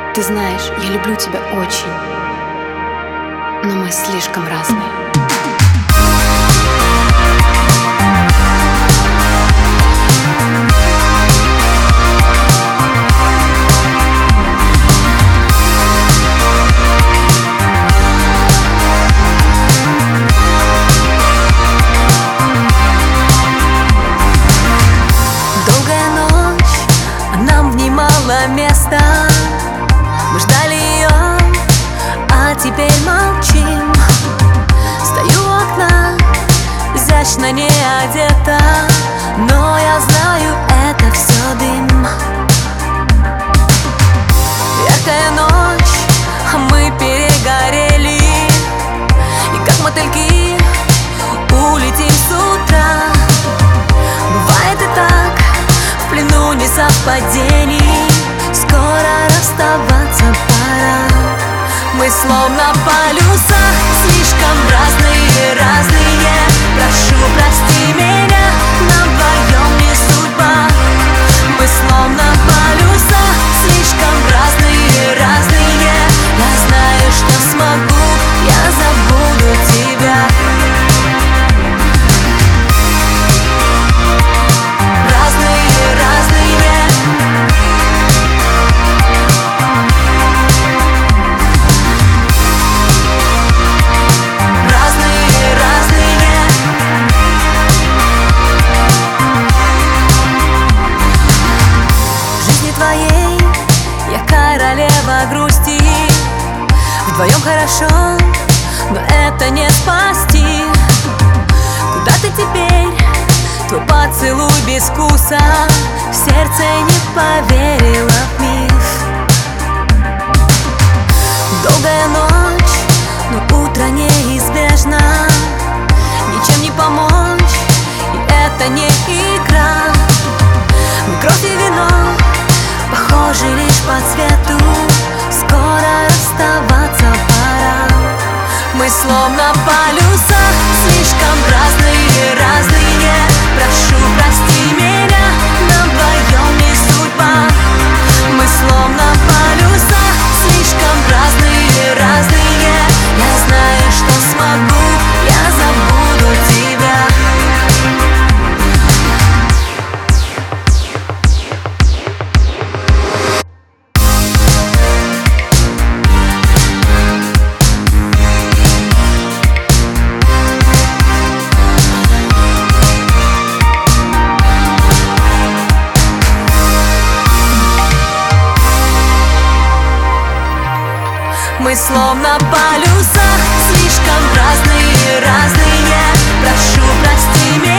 Ты знаешь, я люблю тебя очень, но мы слишком разные. Долгая ночь, а нам в ней мало места. Мы ждали ее, а теперь молчим. Стою у окна, изящно не одета, но я знаю, это все дым. Яркая ночь, а мы перегорели, и как мотыльки улетим с утра. Бывает и так, в плену несовпадений, скоро расставаться пора. Мы словно полюса, слишком разные. Прошу, прости меня, нам вдвоем не судьба. Мы словно полюса, слишком разные. Я знаю, что смогу, я забуду тебя. Королева грусти, вдвоем хорошо, но это не спасти. Куда ты теперь? Твой поцелуй без вкуса, в сердце не поверила в миф. Долгая ночь, но утро неизбежно. Ничем не помочь, и это не игра. Мы кровь и вино, похожи лишь по цвету, скоро расставаться пора. Мы словно полюса, слишком разные. Прошу, прости меня, нам вдвоем не судьба. Мы словно полюса, слишком разные. Я знаю, что смогу, я забуду тебя. Мы словно полюса, слишком разные. Прошу, прости меня.